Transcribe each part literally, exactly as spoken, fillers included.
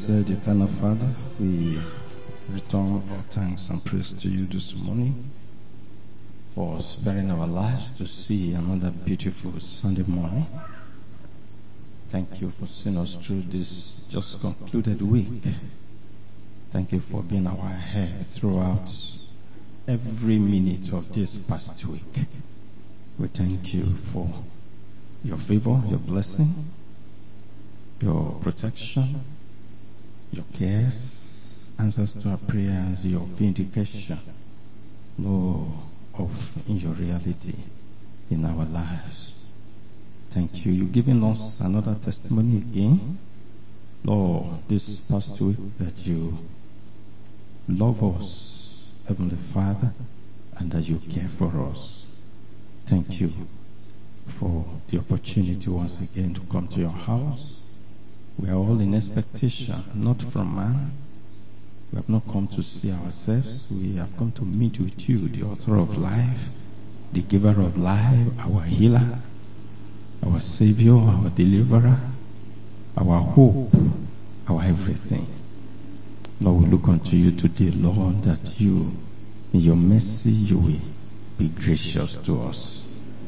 Blessed Eternal Father, we return our thanks and praise to you this morning for sparing our lives to see another beautiful Sunday morning. Thank you for seeing us through this just concluded week. Thank you for being our head throughout every minute of this past week. We thank you for your favor, your blessing, your protection, your cares, answers to our prayers, your vindication, Lord, of in your reality in our lives. Thank you. You've given us another testimony again, Lord, this past week that you love us, Heavenly Father, and that you care for us. Thank you for the opportunity once again to come to your house. We are all in expectation, not from man. We have not come to see ourselves. We have come to meet with you, the author of life, the giver of life, our healer, our savior, our deliverer, our hope, our everything. Lord, we look unto you today, Lord, that you, in your mercy, you will be gracious to us.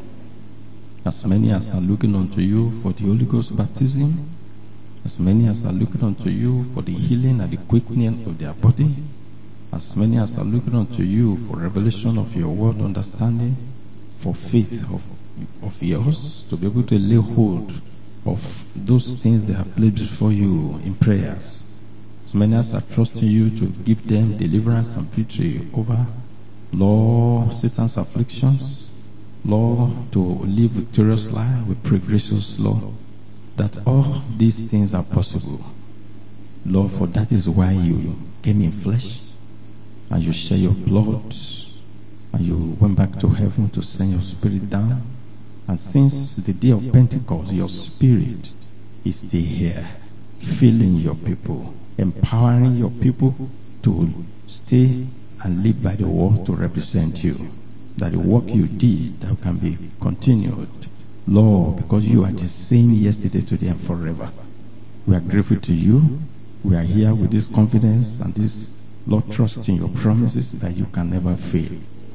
As many as are looking unto you for the Holy Ghost baptism, as many as are looking unto you for the healing and the quickening of their body, as many as are looking unto you for revelation of your word, understanding, for faith of, of yours, to be able to lay hold of those things they have placed before you in prayers. As many as are trusting you to give them deliverance and victory over, Lord, Satan's afflictions, Lord, to live victorious life, we pray, gracious Lord, that all these things are possible. Lord, for that is why you came in flesh and you shed your blood and you went back to heaven to send your spirit down. And since the day of Pentecost, your spirit is still here, filling your people, empowering your people to stay and live by the word to represent you. That the work you did that can be continued, Lord, because you are the same yesterday, today, and forever. We are grateful to you. We are here with this confidence and this, Lord, trust in your promises that you can never fail.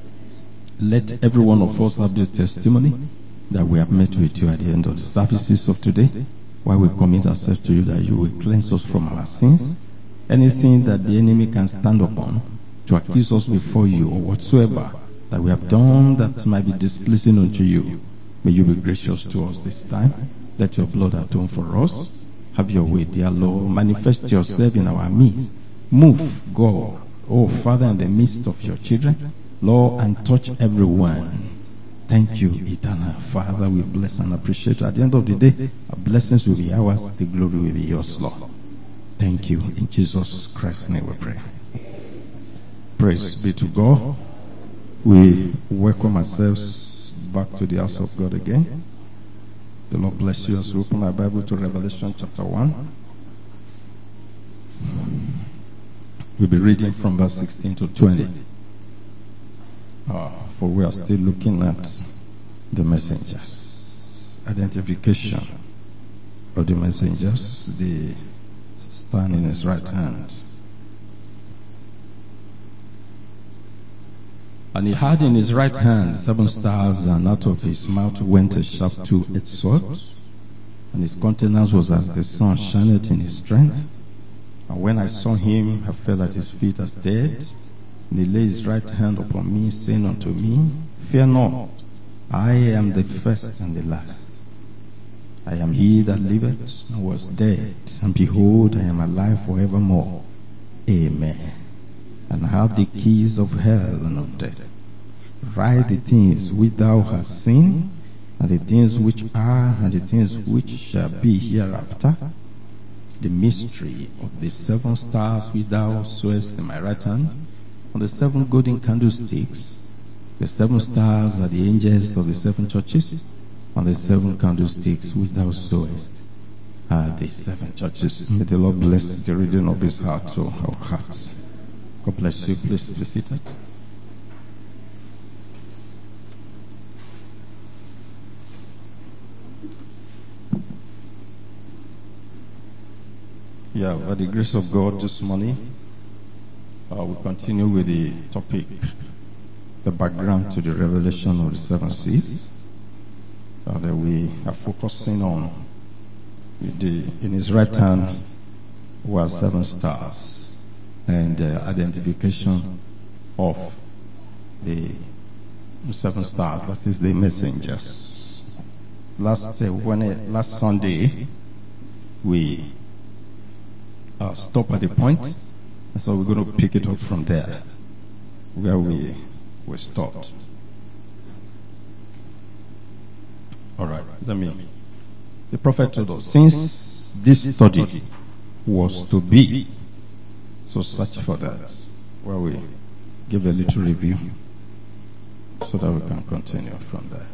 Let every one of us have this testimony that we have met with you at the end of the services of today, while we commit ourselves to you, that you will cleanse us from our sins. Anything that the enemy can stand upon to accuse us before you or whatsoever that we have done that might be displeasing unto you, may you be gracious to us this time. Let your blood atone for us. Have your way, dear Lord. Manifest yourself in our midst. Move, God, oh Father, in the midst of your children, Lord, and touch everyone. Thank you, eternal Father. We bless and appreciate you. At the end of the day, our blessings will be ours. The glory will be yours, Lord. Thank you. In Jesus Christ's name we pray. Praise be to God. We welcome ourselves back to the house of God again. The Lord bless you as we open our Bible to Revelation chapter one. We'll be reading from verse sixteen to twenty. Uh, for we are still looking at the messengers. Identification of the messengers. The stand in his right hand. And he had in his right hand seven stars, and out of his mouth went a sharp two-edged sword. And his countenance was as the sun shineth in his strength. And when I saw him, I fell at his feet as dead. And he laid his right hand upon me, saying unto me, Fear not, I am the first and the last. I am he that liveth and was dead, and behold, I am alive forevermore. Amen. And I have the keys of hell and of death. Write the things which thou hast seen, and the things which are, and the things which shall be hereafter. The mystery of the seven stars which thou sawest in my right hand, and the seven golden candlesticks. The seven stars are the angels of the seven churches, and the seven candlesticks which thou sawest are the seven churches. May the Lord bless the reading of his heart to our hearts. God bless you. Please be seated. Yeah, by the grace of God this morning, uh, we continue with the topic, the background to the revelation of the seven seals. Uh, that we are focusing on the, in his right hand were seven stars, and uh, identification of the seven stars, that is the messengers. Last uh, when uh, last Sunday we uh, stopped at the point, and so we're going to pick it up from there where we we stopped. All right, let me. The prophet told us, since this study was to be, so search for that. Where we give a little review so that we can continue from there.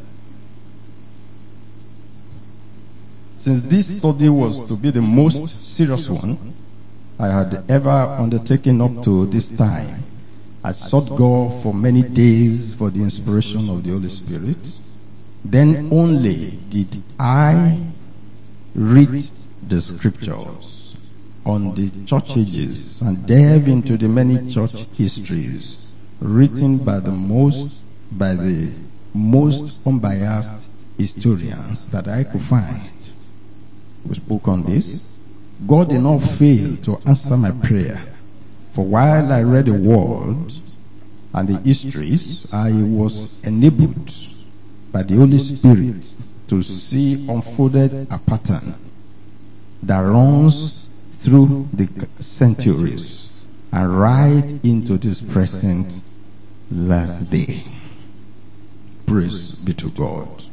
Since this study was to be the most serious one I had ever undertaken up to this time, I sought God for many days for the inspiration of the Holy Spirit. Then only did I read the scriptures on the church ages and delve into the many church histories written by the most by the most unbiased historians that I could find. We spoke on this. God did not fail to answer my prayer, for while I read the word and the histories, I was enabled by the Holy Spirit to see unfolded a pattern that runs through the centuries and right into this present last day. Praise be to God.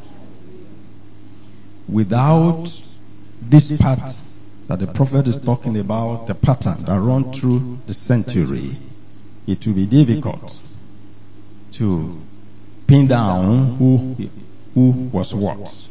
Without this part that the prophet is talking about, the pattern that runs through the century, it will be difficult to pin down who who was what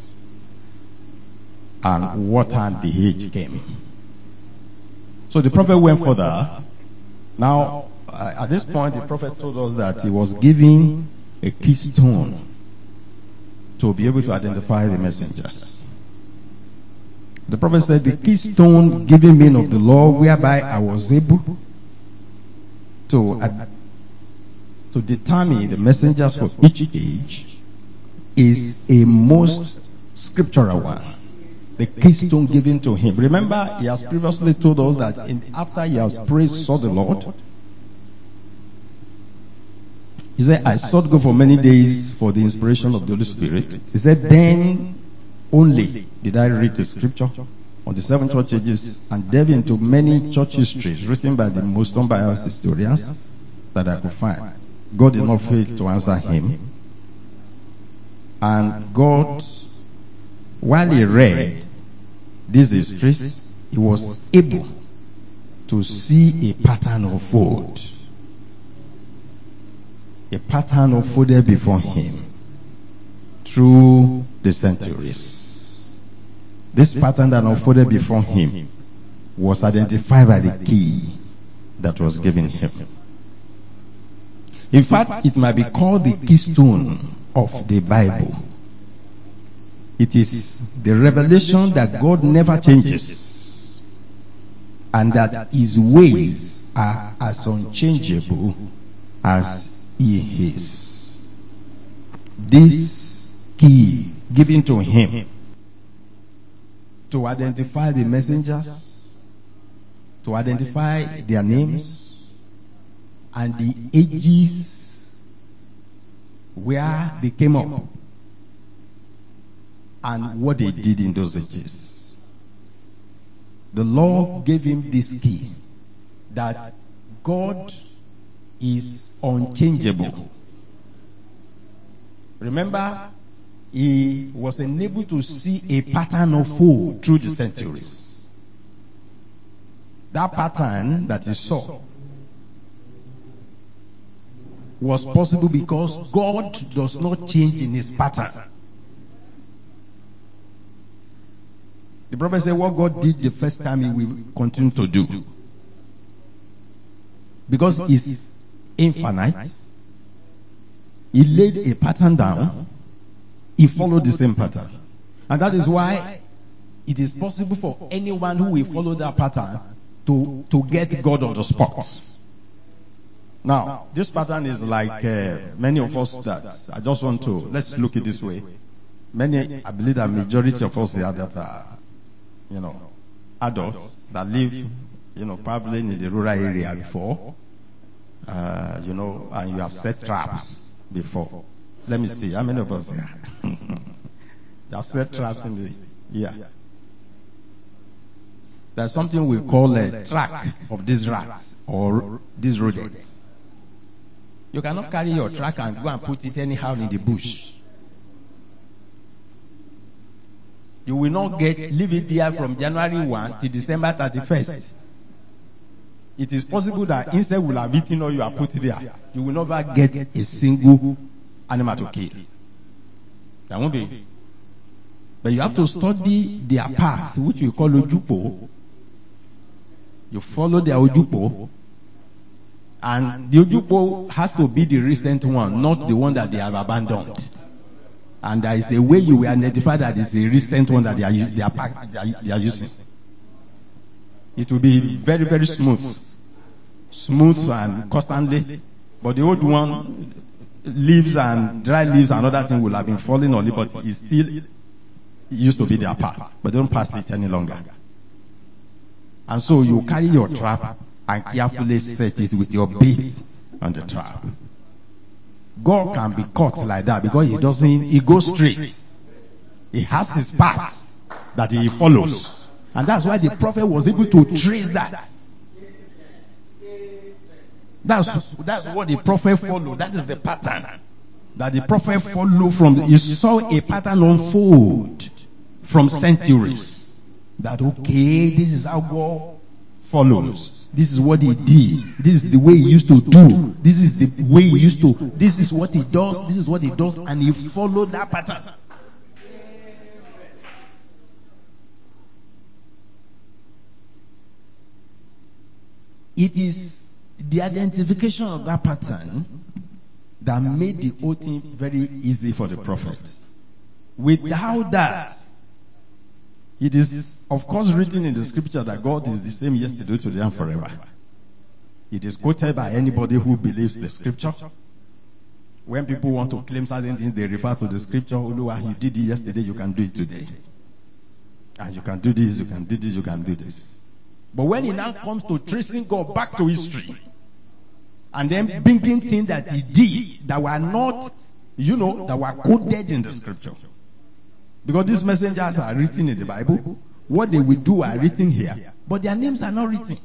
and what time the age came. So the prophet went further. Now, uh, at this point, the prophet told us that he was giving a keystone to be able to identify the messengers. The prophet said, the keystone given me of the law, whereby I was able to uh, to determine the messengers for each age, is a most scriptural one. The keystone given to him. Remember, he has previously told us that in, after he has prayed, sought the Lord, he said, I sought God for many days for the inspiration of the Holy Spirit. He said, then only did I read the scripture on the seven church ages and delve into many church histories written by the most unbiased historians that I could find. God did not fail to answer him. And God, while he read these histories, he was able to see a pattern unfold. A pattern unfolded before him through the centuries. This pattern that unfolded before him was identified by the key that was given him. In fact, it might be called the keystone of the Bible. It is the revelation that God never changes and that his ways are as unchangeable as he is. This key given to him to identify the messengers, to identify their names, and the ages where they came up and what they did in those ages. The Lord gave him this key, that God is unchangeable. Remember, he was enabled to see a pattern unfold through the centuries. That pattern that he saw was possible because God does not change in his pattern. The prophet said what God did the first time he will continue to do. Because he's infinite, he laid a pattern down, he followed the same pattern. And that is why it is possible for anyone who will follow that pattern to, to get God on the spot. Now, this pattern is like uh, many of us that I just want to, let's look at it this way. Many, I believe that majority of us here that are, you know, adults that live, you know, probably in the rural area before, uh, you know, and you have set traps before. Let me see, how many of us here? You have set traps in the, yeah. There's something we call a track of these rats or these rodents. You cannot carry your track and go and put it anyhow in the bush. You will not get, leave it there from January first to December thirty-first. It is possible that instead will have eaten all you have put there, you will never get a single animal to kill. That won't be. But you have to study their path, which we call Ojupo. You follow their Ojupo. And the Ojupo has to be the recent one, not the one that they have abandoned. And there is a way you will identify that it's a recent one that they are, they are, they are, they are using. It will be very, very smooth. Smooth and constantly. But the old one, leaves and dry leaves and other things will have been falling on it, but it still it used to be their path. But they don't pass it any longer. And so you carry your trap and carefully set it with your bait on the trap. God can be caught like that because he doesn't, he goes straight. He has his path that he follows. And that's why the prophet was able to trace that. That's, that's what the prophet followed. That is the pattern that the prophet followed from. The, he saw a pattern unfold from centuries. That, okay, this is how God follows. This is what he did. This is the way he used to do. This is the way he used to. This is what he does. This is what he does. And he followed that pattern. It is the identification of that pattern that made the whole thing very easy for the prophet. Without that, it is, of course, written in the scripture that God is the same yesterday, today, and forever. It is quoted by anybody who believes the scripture. When people want to claim certain things, they refer to the scripture. Oluwa, you did it yesterday, you can do it today. And you can do this, you can do this, you can do this. But when it now comes to tracing God back to history, and then bringing things that he did that were not, you know, that were coded in the scripture. Because these messengers are written in the Bible. What they will do are written here. But their names are not written.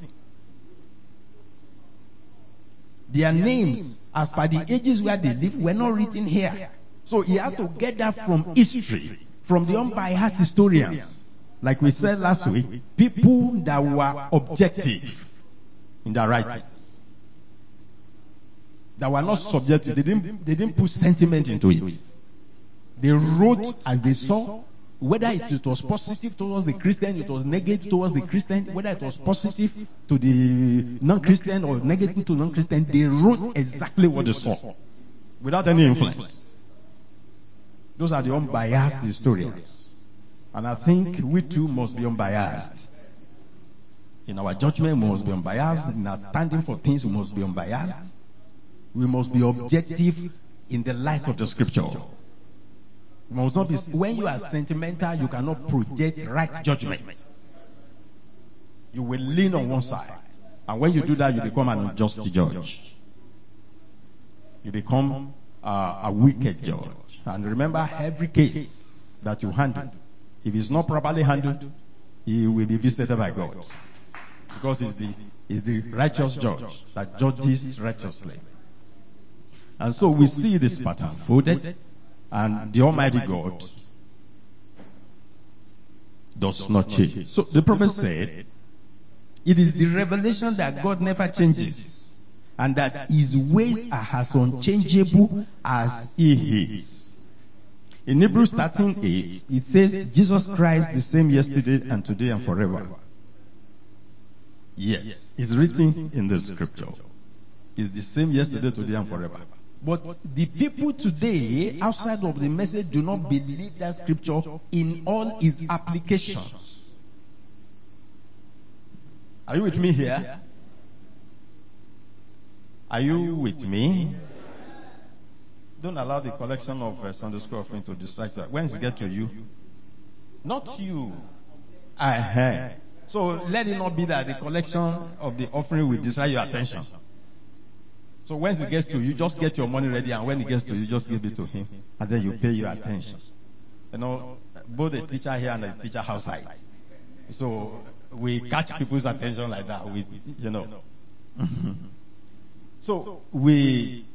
Their names, as per the ages where they live, were not written here. So he had to get that from history, from the unbiased historians. Like we said last week, people that were objective in their writings. That were not subjective. They didn't, they didn't put sentiment into it. They wrote as they saw, whether it was positive towards the Christian, it was negative towards the Christian, whether it was positive to the non-Christian or negative to non-Christian, they wrote exactly what they saw, without any influence. Those are the unbiased historians. And I think we too must be unbiased. In our judgment, we must be unbiased. In our standing for things, we must be unbiased. We must be objective in the light of the scripture. Must not be, when you are sentimental, you cannot project right judgment. You will lean on one side. And when you do that, you become an unjust judge. You become uh, a wicked judge. And remember, every case that you handle, if it's not properly handled, he will be visited by God. Because he's the, he's the righteous judge that judges righteously. And so we see this pattern folded. And the Almighty God does not change. So the prophet said, it is the revelation that God never changes and that his ways are as unchangeable as he is. In Hebrews thirteen eight, it says, Jesus Christ the same yesterday and today and forever. Yes, it's written in the scripture. It's the same yesterday, today and forever. But the people today, outside of the message, do not believe that scripture in all its applications. Are you with me here? Are you with me? Don't allow the collection of uh, Sunday school offering to distract you. When it get to you, not you. Uh-huh. So let it not be that the collection of the offering will distract your attention. So when it gets to you, just get your money ready, and when it gets to you, just give it to him, and then you pay your attention. You know, both the teacher here and the teacher outside. So we catch people's attention like that. We, you know. So we,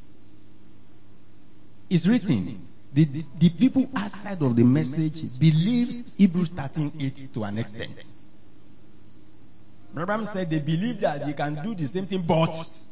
it's written, the, the, the people outside of the message believes Hebrews thirteen eight to an extent. Abraham said they believe that they can do the same thing, but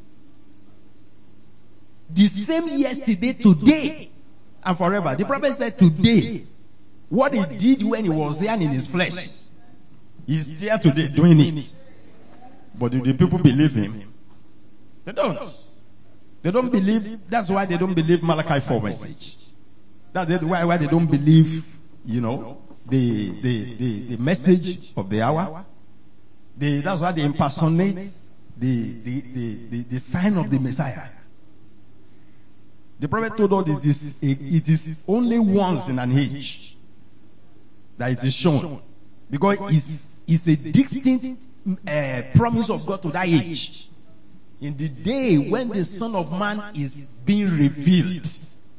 the same yesterday, today, and forever. The prophet said today, what he did when he was there in his flesh, he's there today doing it. But do the people believe him? They don't. They don't believe. That's why they don't believe Malachi four message. That's why, why they don't believe, you know, the the the, the message of the hour. The, that's why they impersonate the the, the, the the sign of the Messiah. The prophet told us it is, it is only once in an age that it is shown. Because it's, it's a distinct uh, promise of God to that age. In the day when the Son of Man is being revealed.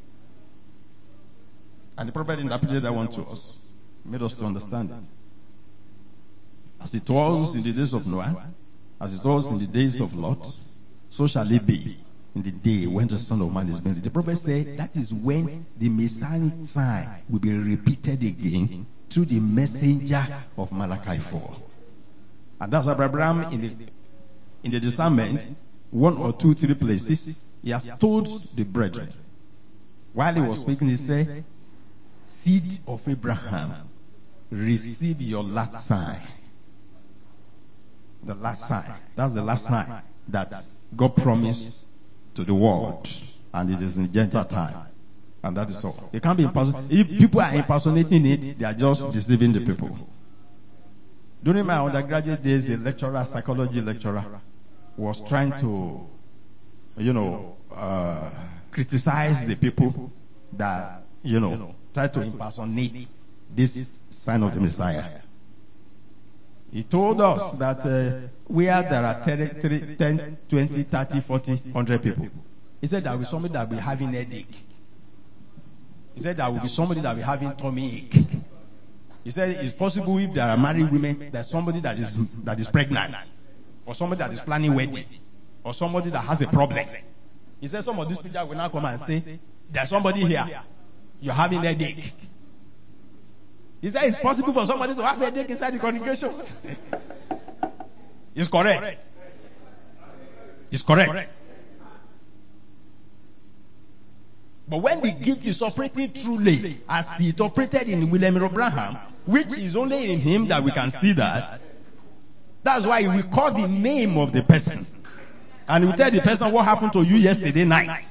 And the prophet interpreted that one to us. Made us to understand it. As it was in the days of Noah, as it was in the days of Lot, so shall it be in the day when the Son of Man is being. The prophet said that is when the Messianic sign will be repeated again through the messenger of Malachi four. And that's why Abraham in the in the discernment, one or two, three places, he has told the brethren. While he was speaking, he said, seed of Abraham, receive your last sign. The last sign. That's the last sign that God promised to the world, and it is in Gentile time, and that is all. It can't be impersonal. If people are impersonating it, they are just deceiving the people. During my undergraduate days, a lecturer, psychology lecturer, was trying to, you know, uh, criticize the people that, you know, try to impersonate this sign of the Messiah. He told us that uh, where there are ten, twenty, thirty, forty, one hundred people, he said there will be somebody that will be having headache. He said there will be somebody that will be having tummy ache. He said it's possible if there are married women, there's somebody that is that is pregnant, or somebody that is planning wedding, or somebody that has a problem. He said some of these people will now come and say, there's somebody here, you're having headache. He said it's possible for somebody to have a headache inside the congregation. It's correct. It's correct. But when the gift is operating truly, as it operated in William Abraham, which is only in him that we can see that, that's why we call the name of the person. And we tell the person what happened to you yesterday night.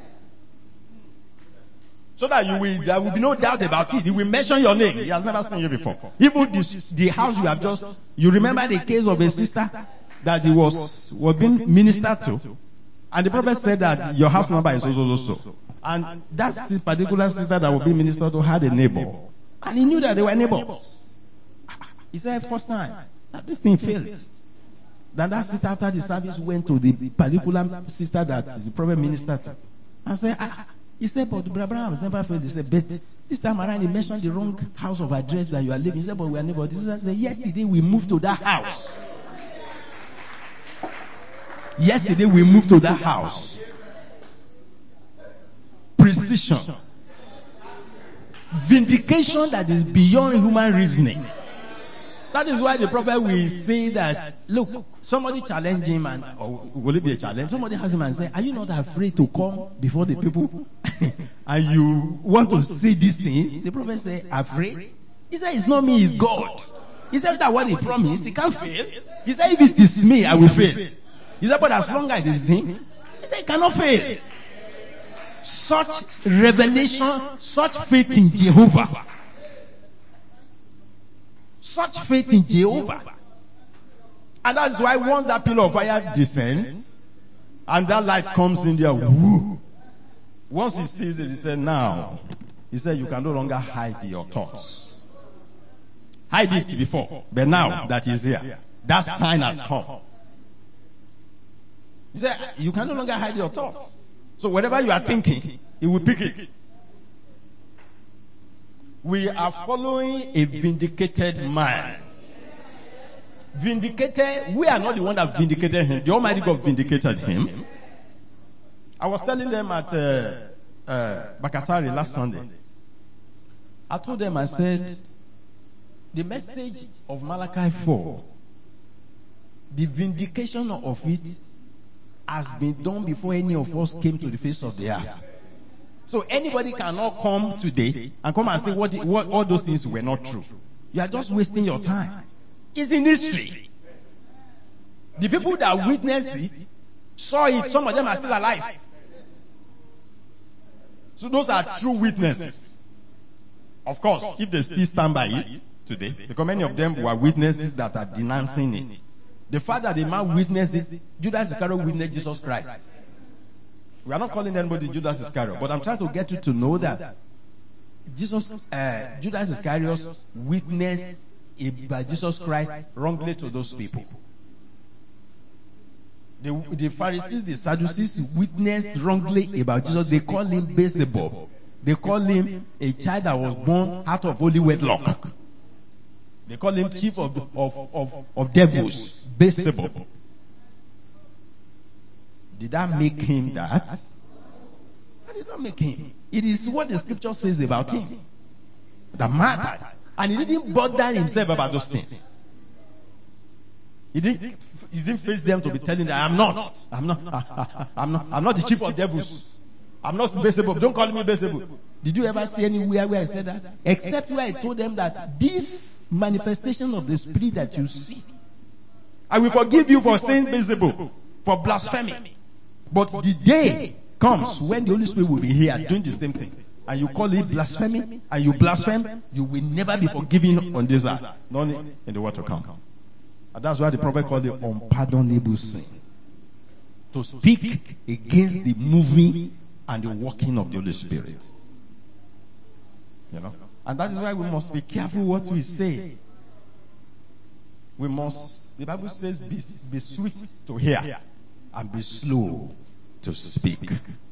So that you will, there will be no doubt about it. He will mention your name. He has never seen you before. Even this, the house you have just, you remember the case of a sister that he was, was being ministered to. And the prophet said that your house number is also so. And that particular sister that was being ministered to had a neighbor. And he knew that they were neighbors. He said, first time, that this thing failed. Then that sister after the service went to the particular sister that the prophet ministered to. And said, ah, he said, but Abraham has never failed. He said, but this time around he mentioned the wrong house of address that you are living. He said, but we are neighbors. He said, yesterday we moved to that house. Yesterday we moved to that house. Precision. Vindication that is beyond human reasoning. That is why the prophet will say that, look, somebody challenge him, and or will it be a challenge? Somebody has him and say, are you not afraid to come before the people? And you want to say these things? The prophet say, afraid? He said, it's not me, it's God. He said that what he promised, he can't fail. He said, if it is me, I will fail. He said, but as long as it is him, he said, he cannot fail. Such revelation, such faith in Jehovah. Such faith in Jehovah. And that's why once that pillar of fire descends, and that light comes in there, whoo, once he sees it, he said, now, he said, you can no longer hide your thoughts. Hide it before, but now that he's here, that sign has come. He said, you can no longer hide your thoughts. So whatever you are thinking, he will pick it. We are following a vindicated man. Vindicated, we are not the one that vindicated him. The Almighty God vindicated him. I was telling them at uh, uh, Bakatari last Sunday. I told them, I said, the message of Malachi four, the vindication of it has been done before any of us came to the face of the earth. So anybody cannot come today and come and say what, what all those things were not true. You are just wasting your time. It's in history. The people that witnessed it, saw it, some of them are still alive. So those are true witnesses. Of course, if they still stand by it today, because many of them were witnesses that are denouncing it. The fact that the man witnessed it, Judas Iscariot witnessed Jesus Christ. We are not calling anybody Judas Iscariot, but I'm trying to get you to know that Jesus, uh, Judas Iscariot witnessed by Jesus Christ wrongly to those people. The, the Pharisees, the Sadducees witnessed wrongly about Jesus. They call him Beelzebub. They call him a child that was born out of holy wedlock. They call him chief of, of, of, of devils, Beelzebub. Did that make him that? That did not make him. It is what the scripture says about him that mattered. And he didn't bother himself about those things. He didn't, he didn't face them to be telling them, I'm not, I'm not, I'm not, I'm not the chief of devils. I'm not Beelzebub. Don't call me Beelzebub. Did you ever see anywhere where I said that? Except where I told them that this manifestation of the Spirit that you see, I will forgive you for saying Beelzebub, for blasphemy. But the day comes when the Holy Spirit will be here doing the same thing. And you call it blasphemy, and you blaspheme, you will never be forgiven on this earth. Not in the world to come. And that's why the prophet called it unpardonable sin. To speak against the moving and the working of the Holy Spirit. You know? And that is why we must be careful what we say. We must, the Bible says, be, be sweet to hear and be slow to speak.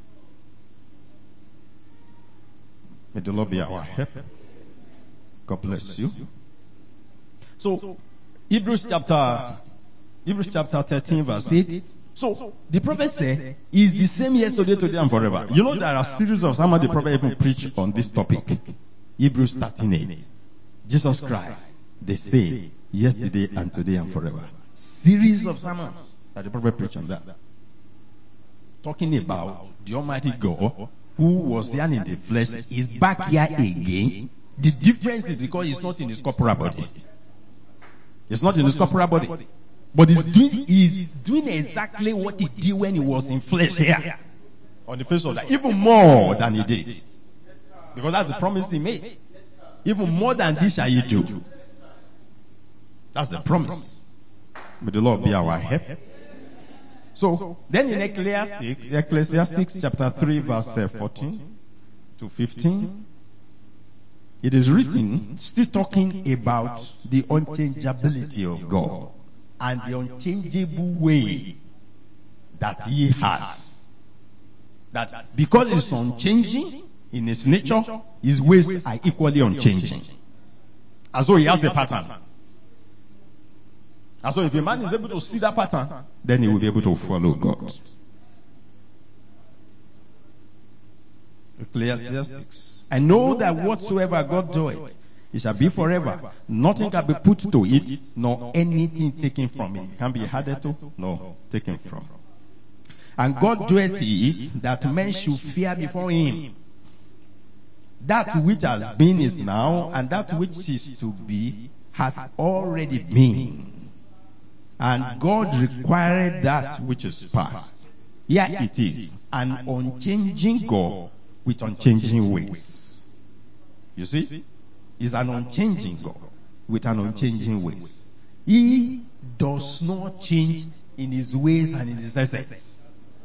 May the Lord be our help. God bless you. So, Hebrews chapter, Hebrews chapter thirteen verse eight. So, the prophet said, he is the same yesterday, today, and forever. You know, there are a series of sermons the prophet even preached on this topic. Hebrews thirteen eight. Jesus Christ, the same yesterday and today and forever. Series of sermons that the prophet preached on that. Talking about the Almighty God who was here in the flesh is back here again. The difference is because he's not in his corporal body. He's not in his corporal body. But he's doing, he's doing exactly what he did when he was in flesh here. On the face of that. Even more than he did. Because that's the promise he made. Even more than this shall you do. That's the promise. May the Lord be our help. So, then in Ecclesiastes, Ecclesiastes chapter three verse fourteen to fifteen, it is written, still talking about the unchangeability of God and the unchangeable way that he has. That because it's unchanging in his nature, his ways are equally unchanging. As though he has a pattern. And so if a man is able to see that pattern, then he will be able to follow God. Ecclesiastes. I know that whatsoever God doeth, it shall be forever. Nothing can be put to it, nor anything taken from it. It can be added to, no, taken from. And God doeth it, that men should fear before him. That which has been is now, and that which is to be has already been. And God required that which is past. Here it is, an unchanging God with unchanging ways. You see? It's an unchanging God with an unchanging ways. He does not change in his ways and in his essence.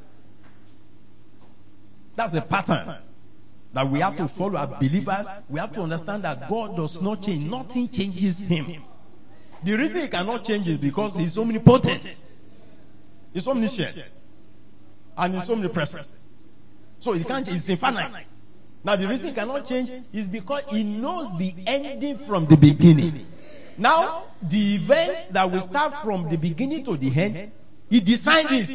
That's a pattern that we have to follow as believers. We have to understand that God does not change. Nothing changes him. The reason he cannot change is because he's omnipotent. He's omniscient. And he's omnipresent. So he can't change. He's infinite. Now the reason he cannot change is because he knows the ending from the beginning. Now, the events that will start from the beginning to the end, he designed it.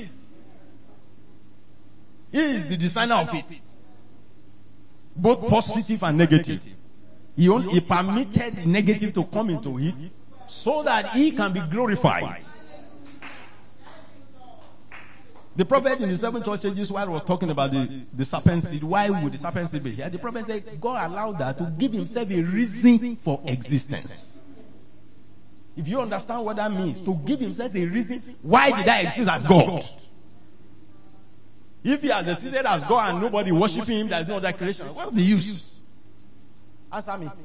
He is the designer of it. Both positive and negative. He, only, he permitted negative to come into it so that he can be glorified. The prophet in the seven church ages, while he was talking about the, the serpent seed, why would the serpent seed be here? The prophet said God allowed that to give himself a reason for existence. If you understand what that means, to give himself a reason, why did I exist as God? If he has existed as God and nobody worshiping him, there is no other creation, what's the use? Answer me.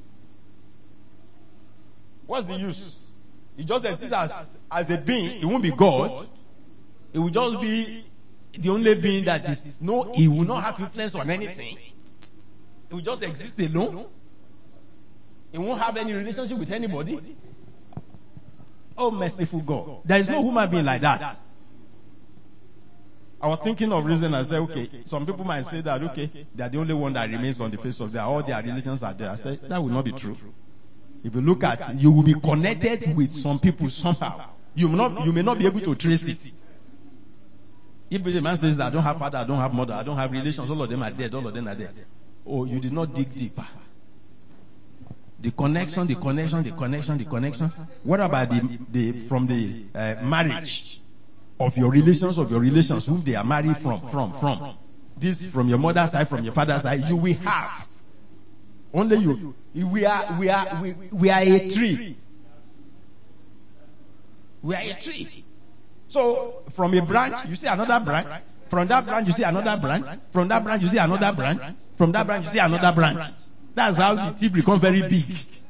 What's the use? He just exists as, as a being. He won't be God. It will just be the only being that is no, he will not have influence on anything. It will just exist alone. He won't have any relationship with anybody. Oh, merciful God. There is no human being like that. I was thinking of reason. I said, okay, some people might say that, okay, they are the only one that remains on the face of the earth. All their relations are there. I said, that will not be true. If you look at it, you will be connected with some people somehow. You may not, you may not be able to trace it. If the man says that I don't have father, I don't have mother, I don't have relations, all of them are dead, all of them are dead. Oh, you did not dig deeper. The connection, the connection, the connection, the connection. What about the, the from the uh, marriage of your relations, of your relations, whom they are married from, from, from? This from your mother's side, from your father's side, you will have. Only you. We are, we are, we, we are a tree. We are a tree. So, from a branch, you see another branch. From that branch, you see another branch. From that branch, you see another branch. From that branch, you see another branch. That's how the tree become very big.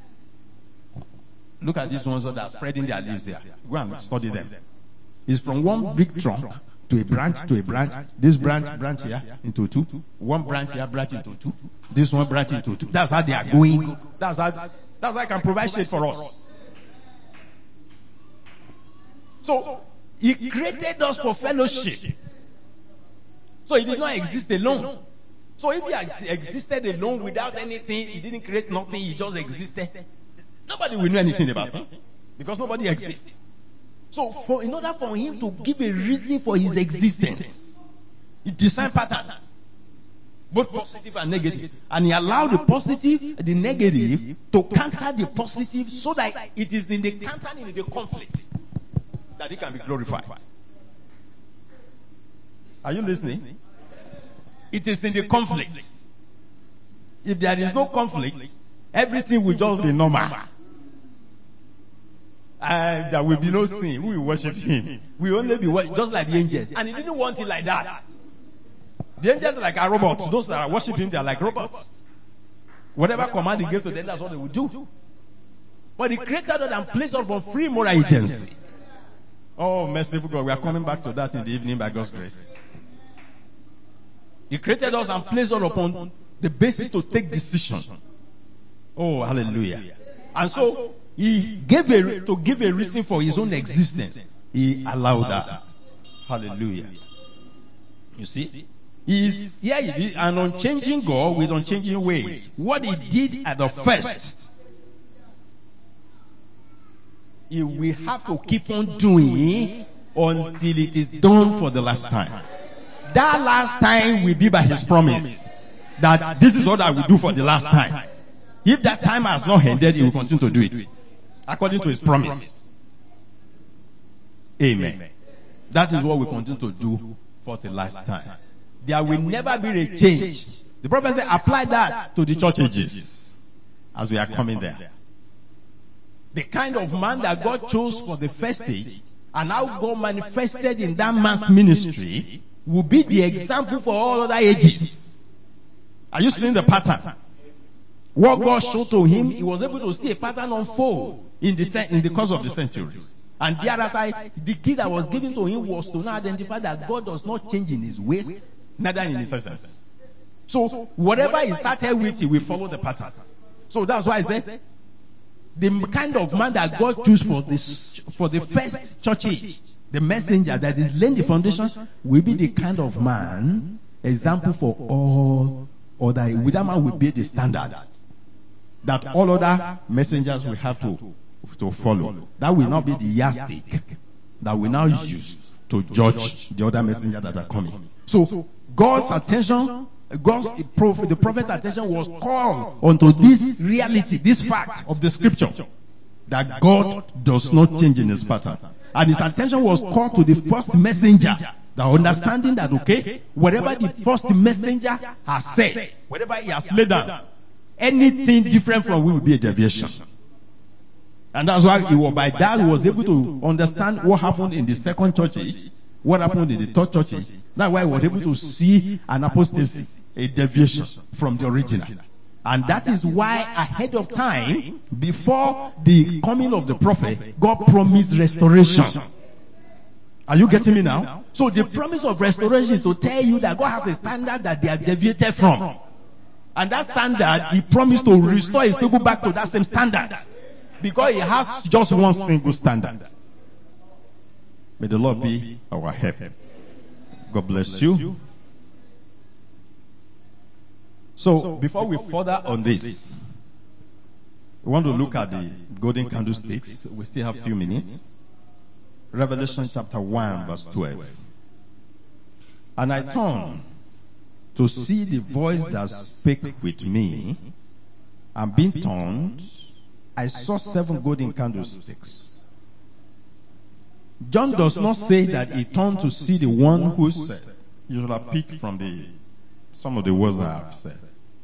Look at these ones that are spreading their leaves here. Go and study them. It's from one big trunk to a branch to a branch. This branch, branch here into two. One branch here, branch into two. This one branch into two. That's how they are going. That's how, that's how I can provide shade for us. So, he created us for fellowship. So he did not exist alone. So if he has existed alone without anything, he didn't create nothing, he just existed, nobody will know anything about him. Because nobody exists. So for, in order for him to give a reason for his existence, he designed patterns. Both positive and negative. And he allowed the positive, the negative, to counter the positive so that it is in the countering, in the conflict, that he can be glorified. Are you listening? It is in the conflict. If there is no conflict, everything will just be normal. And there will be no sin. We will worship him. We will only be just like the angels. And he didn't want it like that. The angels are like our robots. Those that are worshiping him, they are like robots. Whatever command he gave to them, that's what they would do. But he created us and placed us on free moral agency. Oh, merciful God, we are coming back to that in the evening by God's grace. He created us and placed us upon the basis to take decision. Oh, hallelujah. And so, he gave a, to give a reason for his own existence. He allowed that. Hallelujah. You see? He is, yeah, he did an unchanging God with unchanging ways. What he did at the first, he will have to keep on doing until it is done for the last time. That last time will be by his promise. That this is what I will do for the last time. If that time has not ended, he will continue to do it. According to his promise. Amen. That is what we continue to do for the last time. There will never be a change. The prophet said, apply that to the church ages. As we are coming there. The kind of man that God chose for the first stage, and how God manifested in that man's ministry, will be the example for all other ages. Are you seeing the pattern? what God showed to him, he was able to see a pattern unfold in the in the course of the centuries. And thereafter, the key that was given to him was to now identify that God does not change in his ways, neither in his essence. So, whatever he started with, he will follow the pattern. So that's why I said, the kind of man that God chose for this, for the first church age, the messenger that is laying the foundation, will be the kind of man, example for all other, with that man will be the standard that all other messengers will have to, to follow. That will not be the yardstick that we now use to judge the other messengers that are coming. So, God's attention, God's prophet, the prophet's attention was called onto this reality, this fact of the scripture, that God does not change in his pattern. And his attention was called to the first messenger, the understanding that, okay, whatever the first messenger has said, whatever he has laid down, anything different from it will be a deviation. And that's why he was, by that he was able to understand what happened in the second church age, what happened in the third church age. That's why he was able to see an apostasy, a deviation from the original. And that is why ahead of time, before the coming of the prophet, God promised restoration. Are you getting me now? So the promise of restoration is to tell you that God has a standard that they have deviated from. And that standard, he promised to restore his people back to that same standard. Because he has just one single standard. May the Lord be our help. God bless you. So, before we further on this, we want to look at the golden candlesticks. We still have a few minutes. Revelation chapter one, verse twelve. And I turned to see the voice that spake with me, and being turned, I saw seven golden candlesticks. John does not say that he turned to see the one who said. You should have picked from the some of the words I have said.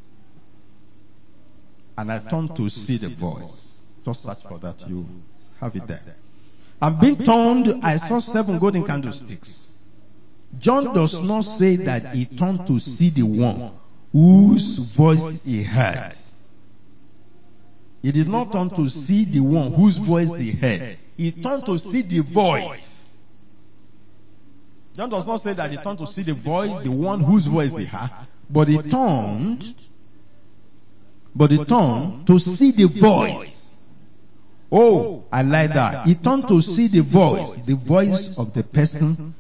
And I turned to see the voice. Just search for that, you have it there. And being turned, I saw seven golden candlesticks. John does not say that he turned to see the one whose voice he heard. He did not turn to see the one whose voice he heard. He turned to see the voice. John does not say that he turned to see the voice, the one whose voice he heard, but he turned, but he turned to see the voice. Oh, I like that. He turned to see the voice. The voice of the person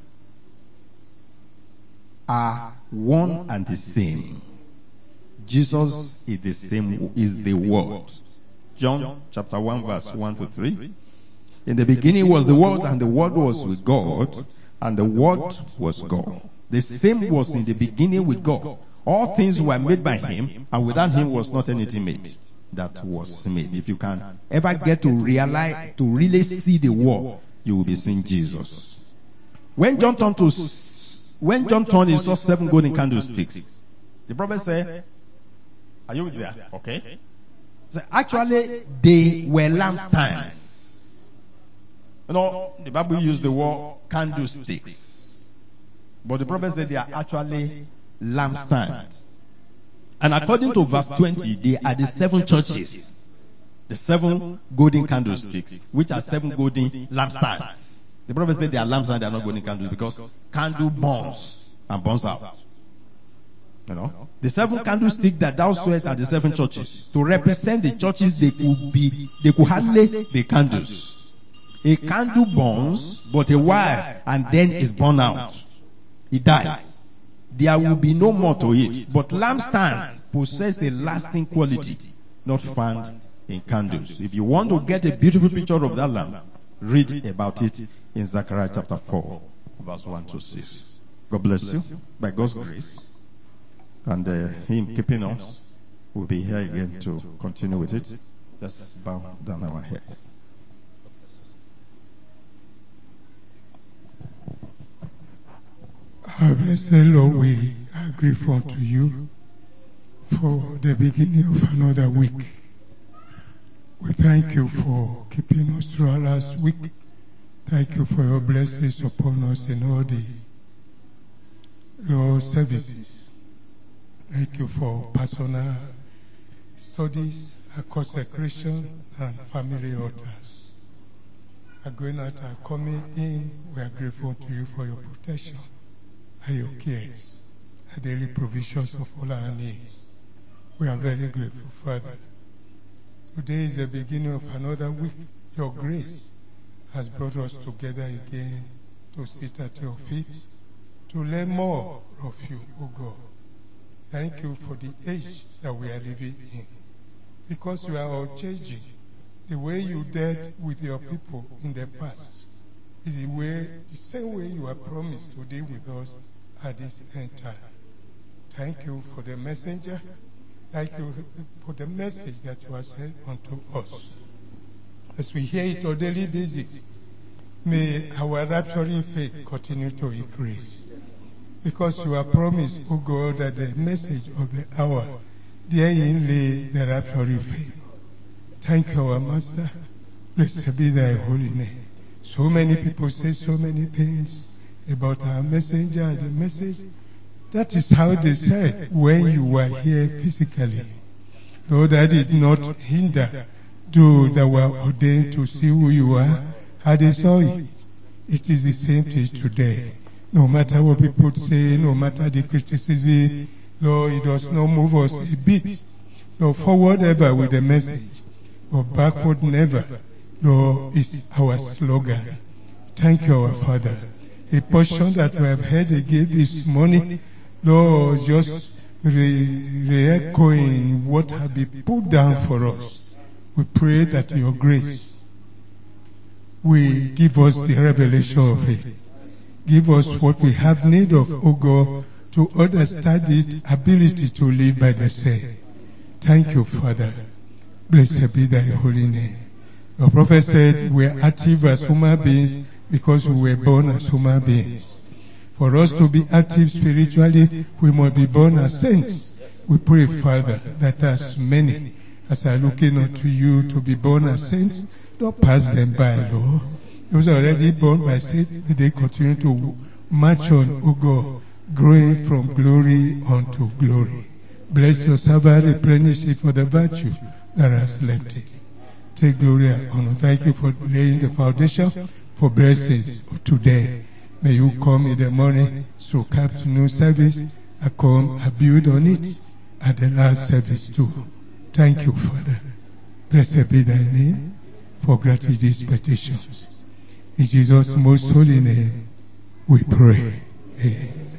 are one and the same. Jesus is the same, is the Word. John chapter one, verse one to three. In the beginning was the Word, and the Word was with God, and the Word was God. The same was in the beginning with God. All things were made by him, and without him was not anything made that was made. If you can ever get to realize, to really see the Word, you will be seeing Jesus. When John turned to, when John turned, he saw seven golden candlesticks. The prophet said, "Are you there?" Okay. So actually, they were lampstands. You know, the Bible used the word candlesticks. But the prophet said they are actually lampstands. And according to verse twenty, they are the seven churches. The seven golden candlesticks, which are seven golden lampstands. The prophet said they are lampstands, they are not golden candles, because candle burns and burns out. You know, the seven candlesticks that thou sawest are the seven churches. To represent the churches, they could be, they could hardly be candles. A candle burns, but a while, and then is burned out. It dies. There will be no more to it. But lampstands possess a lasting quality, not found in candles. If you want to get a beautiful picture of that lamp, read about it in Zechariah chapter four, verse one to six. God bless you. By God's grace, and uh, him keeping us, we'll be here again to continue with it. Let's bow down our heads. Our blessed Lord, we are grateful unto you for the beginning of another week. We thank you for keeping us through our last week. Thank you for your blessings upon us in all the Lord services. Thank you for personal studies, our consecration, and family altars. Our going out, our coming in, we are grateful to you for your protection and your cares, and daily provisions of all our needs. We are very grateful, Father. Today is the beginning of another week. Your grace has brought us together again to sit at your feet, to learn more of you, O God. Thank you for the age that we are living in, because you are unchanging. The way you dealt with your people in the past is the way, the same way you have promised to deal with us at this end time. Thank you for the messenger. Thank you for the message that you have sent unto us. As we hear it on a daily basis, may our rapturing faith continue to increase. Because you have promised, O God, that the message of the hour, therein lay the rapturing faith. Thank you, our Master. Blessed be thy holy name. So many people say so many things about our messenger and the message. That is how they said when you were here physically. Though that did not hinder those that were ordained to see who you are, how they saw it. It is the same thing today. No matter what people say, no matter the criticism, Lord, it does not move us a bit. Lord, forward ever with the message, or backward never, Lord, is our slogan. Thank you, our Father. A portion that we have heard again this morning, Lord, just re- re-echoing what has been put down for us. We pray that your grace will give us the revelation of it. Give us what we have need of, O God, to understand it, ability to live by the same. Thank you, Father. Blessed be thy holy name. Your prophet said we are active as human beings because we were born as human beings. For us to be active spiritually, we must be born as saints. We pray, Father, that as many as are looking unto you to be born as saints, don't pass them by, Lord. Those already born by saints, they continue to march on, O God, growing from glory unto glory. Bless your servant, replenish it for the virtue that has left it. Take glory and honor. Thank you for laying the foundation for blessings of today. May you come in the morning to afternoon service and come and build on it at the last service too. Thank you, Father. Blessed be thy name for granting these petitions. In Jesus' most holy name we pray. Amen.